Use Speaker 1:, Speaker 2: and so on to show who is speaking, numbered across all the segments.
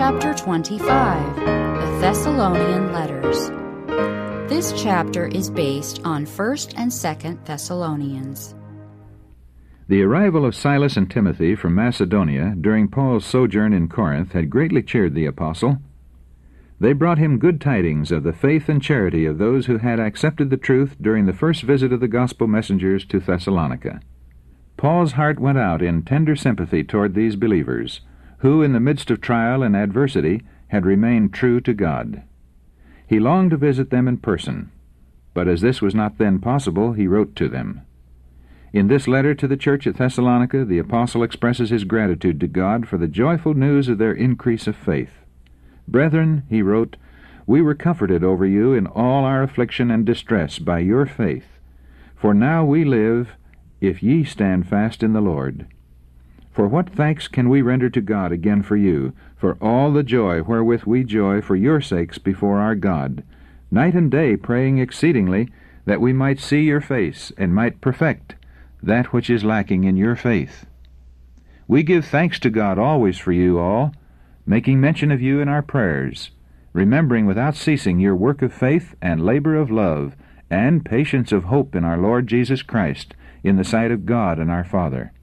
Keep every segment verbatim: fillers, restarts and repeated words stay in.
Speaker 1: Chapter twenty-five, The Thessalonian Letters. This chapter is based on First and Second Thessalonians.
Speaker 2: The arrival of Silas and Timothy from Macedonia during Paul's sojourn in Corinth had greatly cheered the apostle. They brought him good tidings of the faith and charity of those who had accepted the truth during the first visit of the gospel messengers to Thessalonica. Paul's heart went out in tender sympathy toward these believers, who, in the midst of trial and adversity, had remained true to God. He longed to visit them in person, but as this was not then possible, he wrote to them. In this letter to the church at Thessalonica, the apostle expresses his gratitude to God for the joyful news of their increase of faith. "Brethren," he wrote, "we were comforted over you in all our affliction and distress by your faith. For now we live, if ye stand fast in the Lord. For what thanks can we render to God again for you, for all the joy wherewith we joy for your sakes before our God, night and day praying exceedingly, that we might see your face, and might perfect that which is lacking in your faith. We give thanks to God always for you all, making mention of you in our prayers, remembering without ceasing your work of faith and labor of love, and patience of hope in our Lord Jesus Christ, in the sight of God and our Father."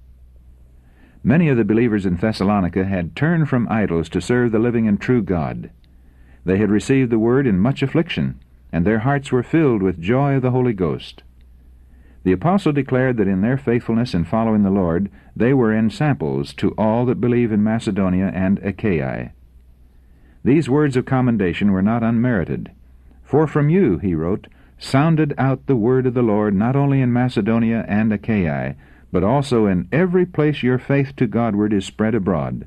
Speaker 2: Many of the believers in Thessalonica had turned from idols to serve the living and true God. They had received the word in much affliction, and their hearts were filled with joy of the Holy Ghost. The apostle declared that in their faithfulness in following the Lord, they were ensamples to all that believe in Macedonia and Achaia. These words of commendation were not unmerited. "For from you," he wrote, "sounded out the word of the Lord not only in Macedonia and Achaia, but also in every place your faith to Godward is spread abroad."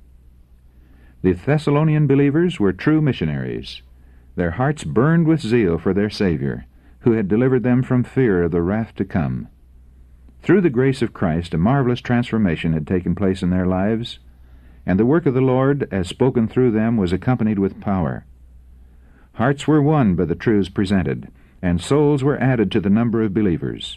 Speaker 2: The Thessalonian believers were true missionaries. Their hearts burned with zeal for their Savior, who had delivered them from fear of the wrath to come. Through the grace of Christ, a marvelous transformation had taken place in their lives, and the work of the Lord, as spoken through them, was accompanied with power. Hearts were won by the truths presented, and souls were added to the number of believers.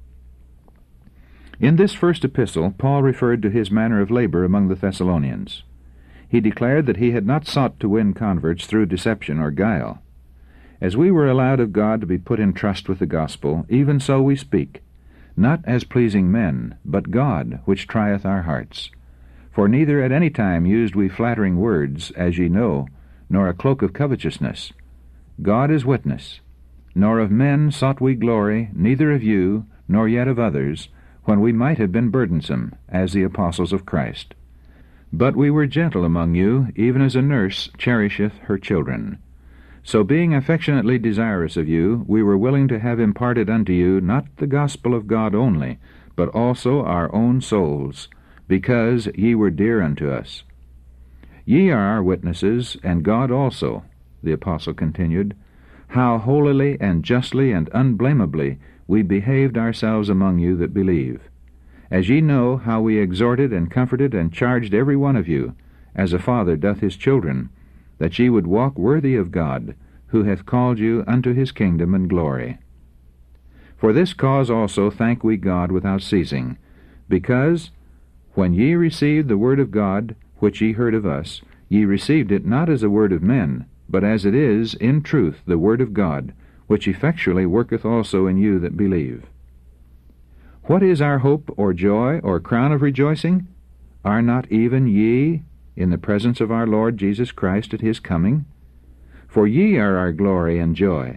Speaker 2: In this first epistle, Paul referred to his manner of labor among the Thessalonians. He declared that he had not sought to win converts through deception or guile. "As we were allowed of God to be put in trust with the gospel, even so we speak, not as pleasing men, but God, which trieth our hearts. For neither at any time used we flattering words, as ye know, nor a cloak of covetousness. God is witness. Nor of men sought we glory, neither of you, nor yet of others, when we might have been burdensome, as the apostles of Christ. But we were gentle among you, even as a nurse cherisheth her children. So being affectionately desirous of you, we were willing to have imparted unto you not the gospel of God only, but also our own souls, because ye were dear unto us. Ye are our witnesses, and God also," the apostle continued, "how holily and justly and unblameably we behaved ourselves among you that believe. As ye know how we exhorted and comforted and charged every one of you, as a father doth his children, that ye would walk worthy of God, who hath called you unto his kingdom and glory. For this cause also thank we God without ceasing, because, when ye received the word of God, which ye heard of us, ye received it not as a word of men, but as it is, in truth, the word of God, which effectually worketh also in you that believe. What is our hope, or joy, or crown of rejoicing? Are not even ye in the presence of our Lord Jesus Christ at his coming? For ye are our glory and joy."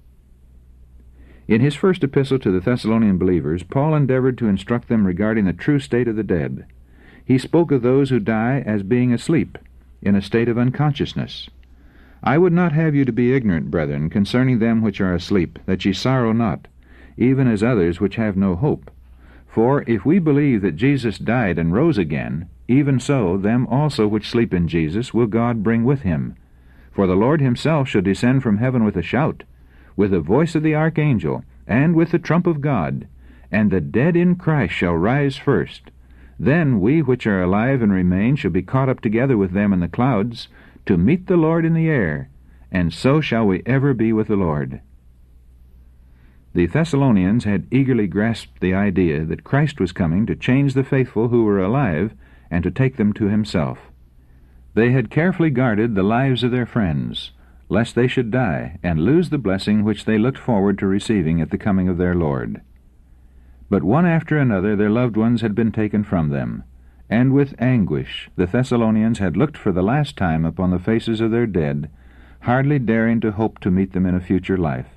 Speaker 2: In his first epistle to the Thessalonian believers, Paul endeavored to instruct them regarding the true state of the dead. He spoke of those who die as being asleep, in a state of unconsciousness. "I would not have you to be ignorant, brethren, concerning them which are asleep, that ye sorrow not, even as others which have no hope. For if we believe that Jesus died and rose again, even so them also which sleep in Jesus will God bring with him. For the Lord himself shall descend from heaven with a shout, with the voice of the archangel, and with the trump of God, and the dead in Christ shall rise first. Then we which are alive and remain shall be caught up together with them in the clouds, to meet the Lord in the air, and so shall we ever be with the Lord." The Thessalonians had eagerly grasped the idea that Christ was coming to change the faithful who were alive and to take them to himself. They had carefully guarded the lives of their friends, lest they should die and lose the blessing which they looked forward to receiving at the coming of their Lord. But one after another their loved ones had been taken from them, and with anguish the Thessalonians had looked for the last time upon the faces of their dead, hardly daring to hope to meet them in a future life.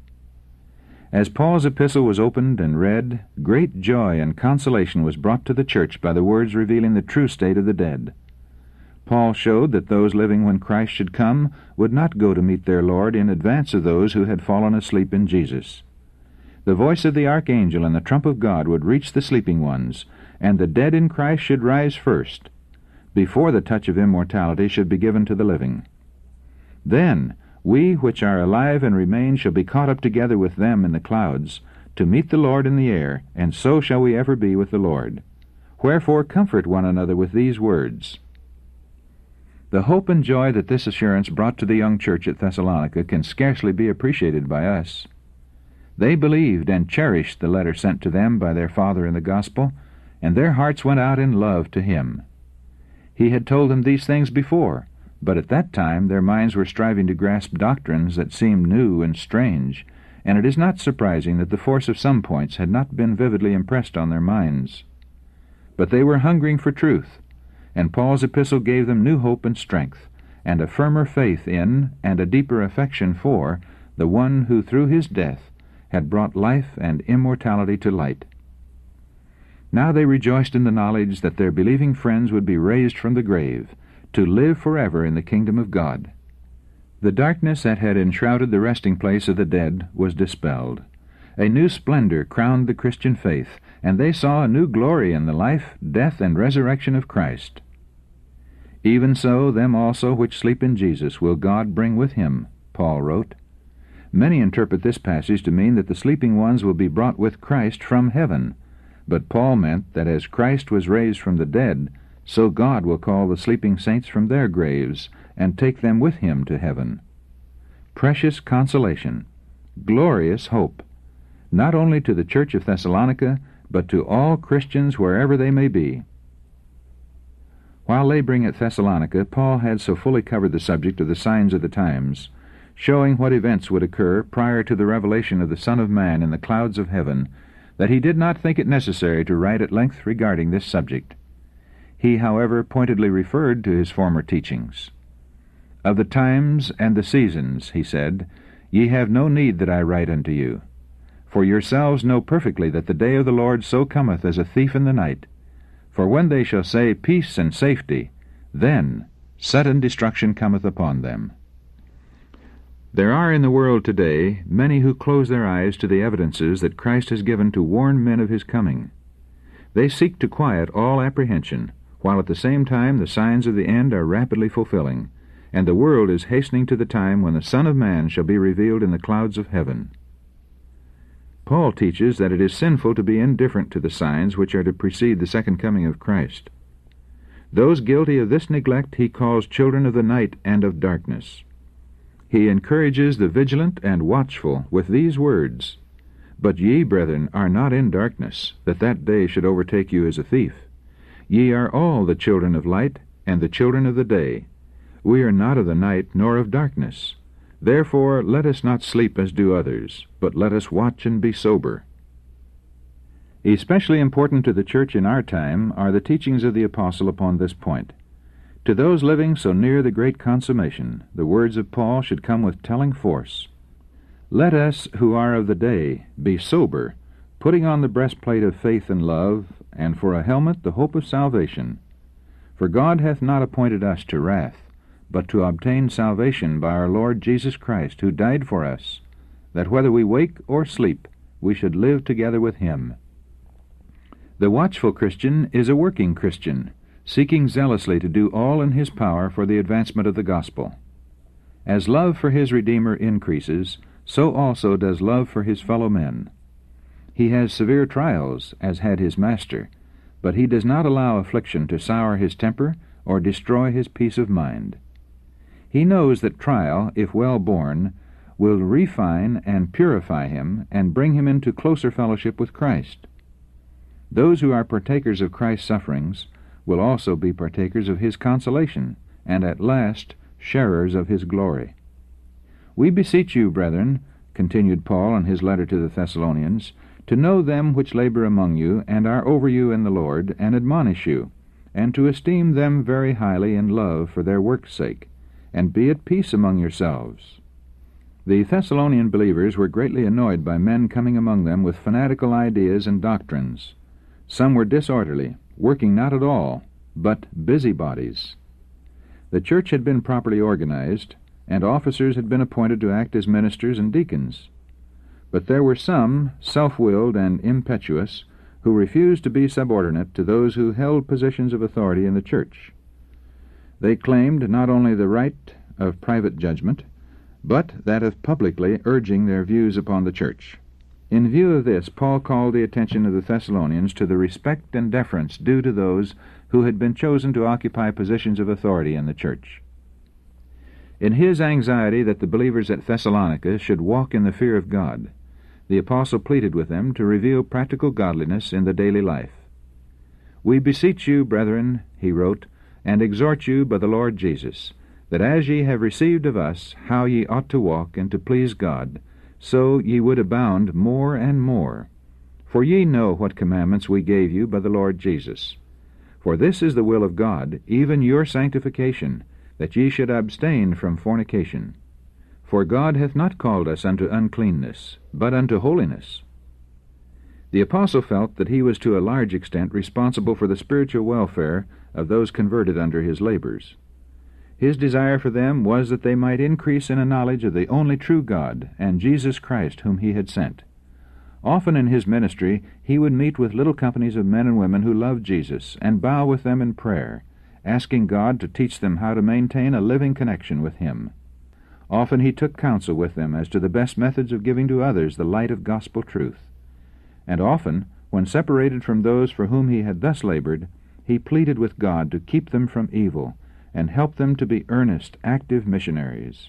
Speaker 2: As Paul's epistle was opened and read, great joy and consolation was brought to the church by the words revealing the true state of the dead. Paul showed that those living when Christ should come would not go to meet their Lord in advance of those who had fallen asleep in Jesus. The voice of the archangel and the trump of God would reach the sleeping ones, and the dead in Christ should rise first, before the touch of immortality should be given to the living. Then we which are alive and remain shall be caught up together with them in the clouds, to meet the Lord in the air, and so shall we ever be with the Lord. Wherefore comfort one another with these words. The hope and joy that this assurance brought to the young church at Thessalonica can scarcely be appreciated by us. They believed and cherished the letter sent to them by their father in the gospel, and their hearts went out in love to him. He had told them these things before, but at that time their minds were striving to grasp doctrines that seemed new and strange, and it is not surprising that the force of some points had not been vividly impressed on their minds. But they were hungering for truth, and Paul's epistle gave them new hope and strength, and a firmer faith in, and a deeper affection for, the one who through his death had brought life and immortality to light. Now they rejoiced in the knowledge that their believing friends would be raised from the grave, to live forever in the kingdom of God. The darkness that had enshrouded the resting place of the dead was dispelled. A new splendor crowned the Christian faith, and they saw a new glory in the life, death, and resurrection of Christ. Even so, them also which sleep in Jesus will God bring with him, Paul wrote. Many interpret this passage to mean that the sleeping ones will be brought with Christ from heaven, but Paul meant that as Christ was raised from the dead, so God will call the sleeping saints from their graves and take them with him to heaven. Precious consolation, glorious hope, not only to the church of Thessalonica, but to all Christians wherever they may be. While laboring at Thessalonica, Paul had so fully covered the subject of the signs of the times, showing what events would occur prior to the revelation of the Son of Man in the clouds of heaven, that he did not think it necessary to write at length regarding this subject. He, however, pointedly referred to his former teachings. Of the times and the seasons, he said, ye have no need that I write unto you. For yourselves know perfectly that the day of the Lord so cometh as a thief in the night. For when they shall say peace and safety, then sudden destruction cometh upon them. There are in the world today many who close their eyes to the evidences that Christ has given to warn men of his coming. They seek to quiet all apprehension, while at the same time the signs of the end are rapidly fulfilling, and the world is hastening to the time when the Son of Man shall be revealed in the clouds of heaven. Paul teaches that it is sinful to be indifferent to the signs which are to precede the second coming of Christ. Those guilty of this neglect he calls children of the night and of darkness. He encourages the vigilant and watchful with these words, But ye, brethren, are not in darkness, that that day should overtake you as a thief. Ye are all the children of light, and the children of the day. We are not of the night, nor of darkness. Therefore let us not sleep as do others, but let us watch and be sober. Especially important to the church in our time are the teachings of the apostle upon this point. To those living so near the great consummation, the words of Paul should come with telling force. Let us, who are of the day, be sober, putting on the breastplate of faith and love, and for a helmet the hope of salvation. For God hath not appointed us to wrath, but to obtain salvation by our Lord Jesus Christ, who died for us, that whether we wake or sleep, we should live together with him. The watchful Christian is a working Christian, seeking zealously to do all in his power for the advancement of the gospel. As love for his Redeemer increases, so also does love for his fellow men. He has severe trials, as had his Master, but he does not allow affliction to sour his temper or destroy his peace of mind. He knows that trial, if well borne, will refine and purify him and bring him into closer fellowship with Christ. Those who are partakers of Christ's sufferings will also be partakers of his consolation, and at last sharers of his glory. We beseech you, brethren, continued Paul in his letter to the Thessalonians, to know them which labor among you, and are over you in the Lord, and admonish you, and to esteem them very highly in love for their work's sake, and be at peace among yourselves. The Thessalonian believers were greatly annoyed by men coming among them with fanatical ideas and doctrines. Some were disorderly, working not at all, but busybodies. The church had been properly organized, and officers had been appointed to act as ministers and deacons. But there were some, self-willed and impetuous, who refused to be subordinate to those who held positions of authority in the church. They claimed not only the right of private judgment, but that of publicly urging their views upon the church. In view of this, Paul called the attention of the Thessalonians to the respect and deference due to those who had been chosen to occupy positions of authority in the church. In his anxiety that the believers at Thessalonica should walk in the fear of God, the apostle pleaded with them to reveal practical godliness in the daily life. "We beseech you, brethren," he wrote, "and exhort you by the Lord Jesus, that as ye have received of us how ye ought to walk and to please God, so ye would abound more and more. For ye know what commandments we gave you by the Lord Jesus. For this is the will of God, even your sanctification, that ye should abstain from fornication. For God hath not called us unto uncleanness, but unto holiness." The apostle felt that he was to a large extent responsible for the spiritual welfare of those converted under his labors. His desire for them was that they might increase in a knowledge of the only true God and Jesus Christ whom he had sent. Often in his ministry he would meet with little companies of men and women who loved Jesus, and bow with them in prayer, asking God to teach them how to maintain a living connection with him. Often he took counsel with them as to the best methods of giving to others the light of gospel truth. And often, when separated from those for whom he had thus labored, he pleaded with God to keep them from evil, and help them to be earnest, active missionaries.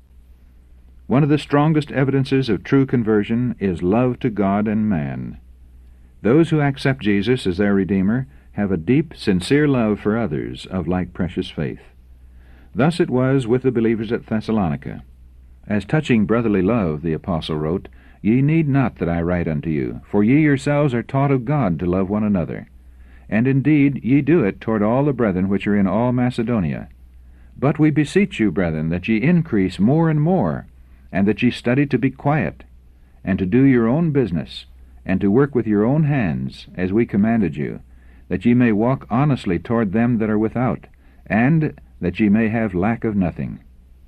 Speaker 2: One of the strongest evidences of true conversion is love to God and man. Those who accept Jesus as their Redeemer have a deep, sincere love for others of like precious faith. Thus it was with the believers at Thessalonica. "As touching brotherly love," the apostle wrote, "ye need not that I write unto you, for ye yourselves are taught of God to love one another. And indeed ye do it toward all the brethren which are in all Macedonia. But we beseech you, brethren, that ye increase more and more, and that ye study to be quiet, and to do your own business, and to work with your own hands, as we commanded you, that ye may walk honestly toward them that are without, and that ye may have lack of nothing.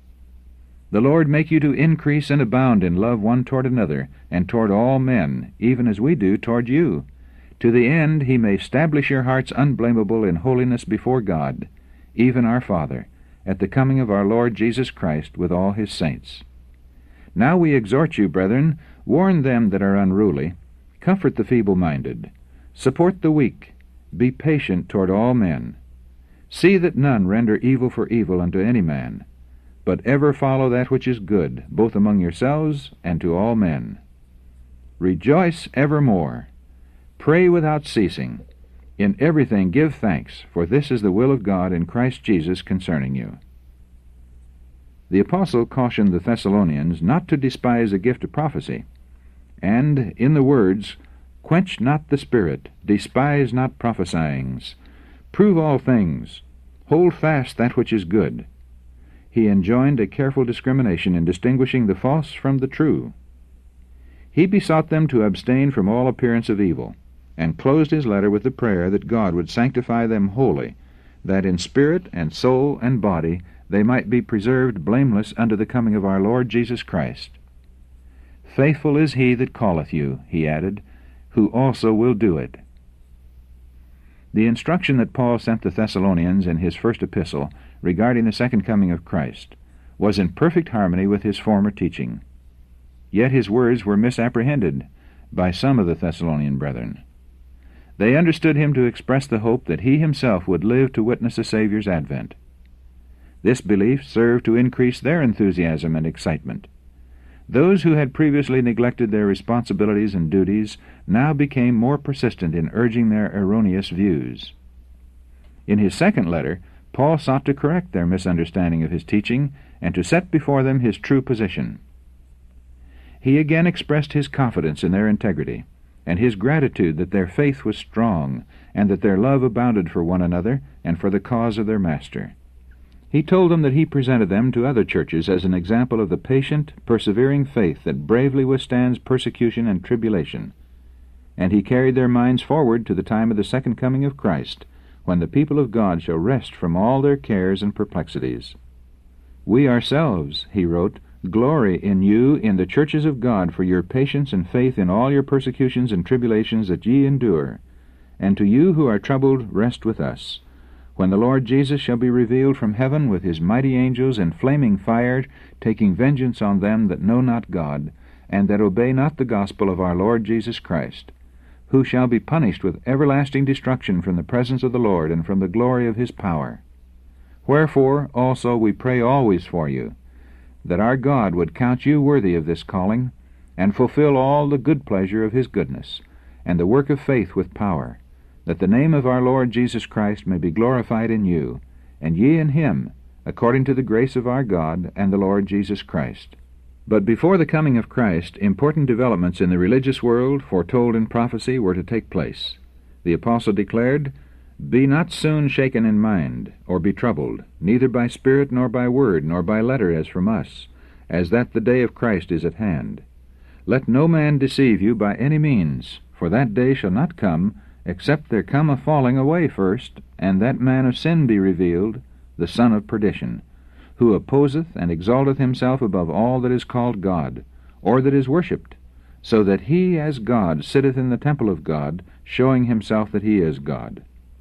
Speaker 2: The Lord make you to increase and abound in love one toward another, and toward all men, even as we do toward you, to the end he may establish your hearts unblameable in holiness before God, even our Father, at the coming of our Lord Jesus Christ with all his saints. Now we exhort you, brethren, warn them that are unruly, comfort the feeble-minded, support the weak, be patient toward all men. See that none render evil for evil unto any man, but ever follow that which is good, both among yourselves and to all men. Rejoice evermore. Pray without ceasing. In everything give thanks, for this is the will of God in Christ Jesus concerning you." The apostle cautioned the Thessalonians not to despise the gift of prophecy, and in the words, "Quench not the spirit, despise not prophesyings, prove all things, hold fast that which is good," he enjoined a careful discrimination in distinguishing the false from the true. He besought them to abstain from all appearance of evil, and closed his letter with the prayer that God would sanctify them wholly, that in spirit and soul and body they might be preserved blameless unto the coming of our Lord Jesus Christ. "Faithful is he that calleth you," he added, "who also will do it." The instruction that Paul sent the Thessalonians in his first epistle regarding the second coming of Christ was in perfect harmony with his former teaching. Yet his words were misapprehended by some of the Thessalonian brethren. They understood him to express the hope that he himself would live to witness the Savior's advent. This belief served to increase their enthusiasm and excitement. Those who had previously neglected their responsibilities and duties now became more persistent in urging their erroneous views. In his second letter, Paul sought to correct their misunderstanding of his teaching and to set before them his true position. He again expressed his confidence in their integrity, and his gratitude that their faith was strong, and that their love abounded for one another and for the cause of their Master. He told them that he presented them to other churches as an example of the patient, persevering faith that bravely withstands persecution and tribulation, and he carried their minds forward to the time of the second coming of Christ, when the people of God shall rest from all their cares and perplexities. We ourselves, he wrote, glory in you in the churches of God for your patience and faith in all your persecutions and tribulations that ye endure. And to you who are troubled, rest with us, when the Lord Jesus shall be revealed from heaven with his mighty angels in flaming fire, taking vengeance on them that know not God, and that obey not the gospel of our Lord Jesus Christ, who shall be punished with everlasting destruction from the presence of the Lord and from the glory of his power. Wherefore also we pray always for you, that our God would count you worthy of this calling, and fulfill all the good pleasure of his goodness, and the work of faith with power, that the name of our Lord Jesus Christ may be glorified in you, and ye in him, according to the grace of our God and the Lord Jesus Christ. But before the coming of Christ, important developments in the religious world, foretold in prophecy, were to take place. The apostle declared, Be not soon shaken in mind, or be troubled, neither by spirit, nor by word, nor by letter as from us, as that the day of Christ is at hand. Let no man deceive you by any means, for that day shall not come, except there come a falling away first, and that man of sin be revealed, the son of perdition, who opposeth and exalteth himself above all that is called God, or that is worshipped, so that he as God sitteth in the temple of God, showing himself that he is God.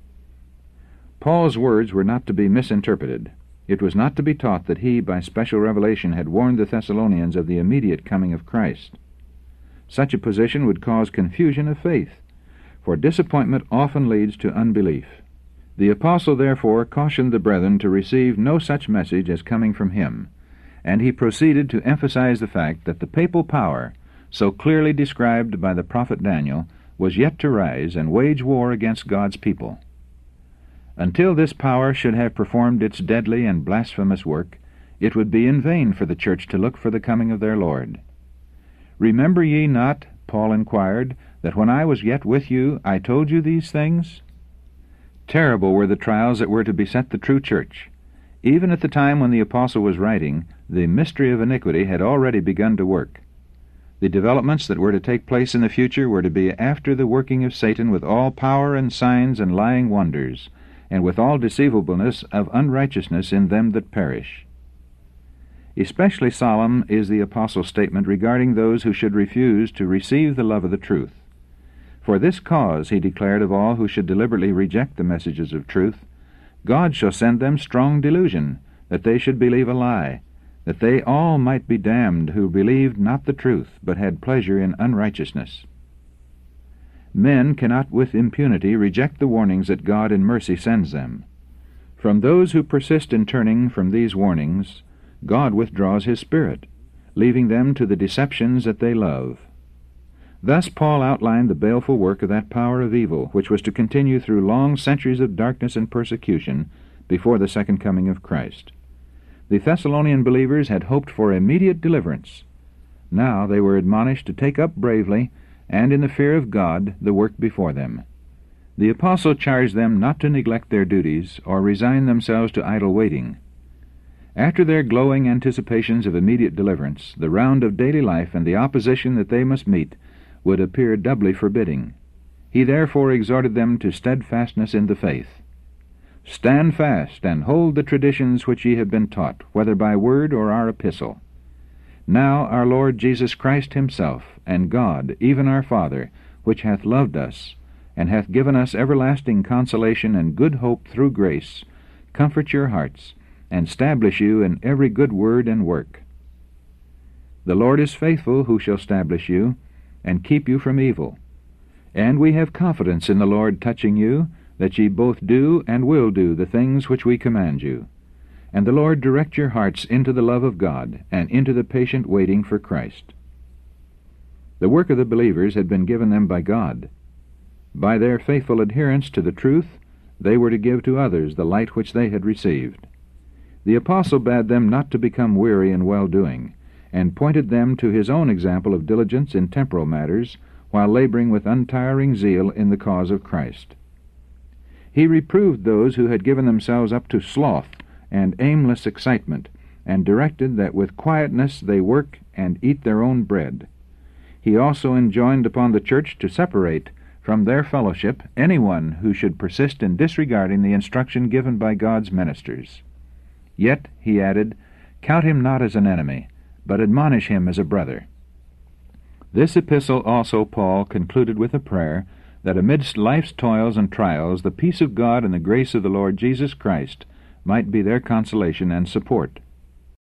Speaker 2: Paul's words were not to be misinterpreted. It was not to be taught that he, by special revelation, had warned the Thessalonians of the immediate coming of Christ. Such a position would cause confusion of faith, for disappointment often leads to unbelief. The apostle therefore cautioned the brethren to receive no such message as coming from him, and he proceeded to emphasize the fact that the papal power, so clearly described by the prophet Daniel, was yet to rise and wage war against God's people. Until this power should have performed its deadly and blasphemous work, it would be in vain for the church to look for the coming of their Lord. Remember ye not, Paul inquired, that when I was yet with you I told you these things? Terrible were the trials that were to beset the true church. Even at the time when the apostle was writing, the mystery of iniquity had already begun to work. The developments that were to take place in the future were to be after the working of Satan with all power and signs and lying wonders, and with all deceivableness of unrighteousness in them that perish. Especially solemn is the apostle's statement regarding those who should refuse to receive the love of the truth. For this cause, he declared of all who should deliberately reject the messages of truth, God shall send them strong delusion, that they should believe a lie, that they all might be damned who believed not the truth, but had pleasure in unrighteousness. Men cannot with impunity reject the warnings that God in mercy sends them. From those who persist in turning from these warnings, God withdraws his Spirit, leaving them to the deceptions that they love. Thus Paul outlined the baleful work of that power of evil, which was to continue through long centuries of darkness and persecution before the second coming of Christ. The Thessalonian believers had hoped for immediate deliverance. Now they were admonished to take up bravely, and in the fear of God, the work before them. The apostle charged them not to neglect their duties, or resign themselves to idle waiting. After their glowing anticipations of immediate deliverance, the round of daily life and the opposition that they must meet would appear doubly forbidding. He therefore exhorted them to steadfastness in the faith. Stand fast, and hold the traditions which ye have been taught, whether by word or our epistle. Now our Lord Jesus Christ himself, and God, even our Father, which hath loved us, and hath given us everlasting consolation and good hope through grace, comfort your hearts, and stablish you in every good word and work. The Lord is faithful, who shall stablish you, and keep you from evil. And we have confidence in the Lord touching you, that ye both do and will do the things which we command you. And the Lord direct your hearts into the love of God, and into the patient waiting for Christ. The work of the believers had been given them by God. By their faithful adherence to the truth, they were to give to others the light which they had received. The apostle bade them not to become weary in well-doing, and pointed them to his own example of diligence in temporal matters, while laboring with untiring zeal in the cause of Christ. He reproved those who had given themselves up to sloth and aimless excitement, and directed that with quietness they work and eat their own bread. He also enjoined upon the church to separate from their fellowship anyone who should persist in disregarding the instruction given by God's ministers. Yet, he added, count him not as an enemy, but admonish him as a brother. This epistle also Paul concluded with a prayer that amidst life's toils and trials the peace of God and the grace of the Lord Jesus Christ might be their consolation and support.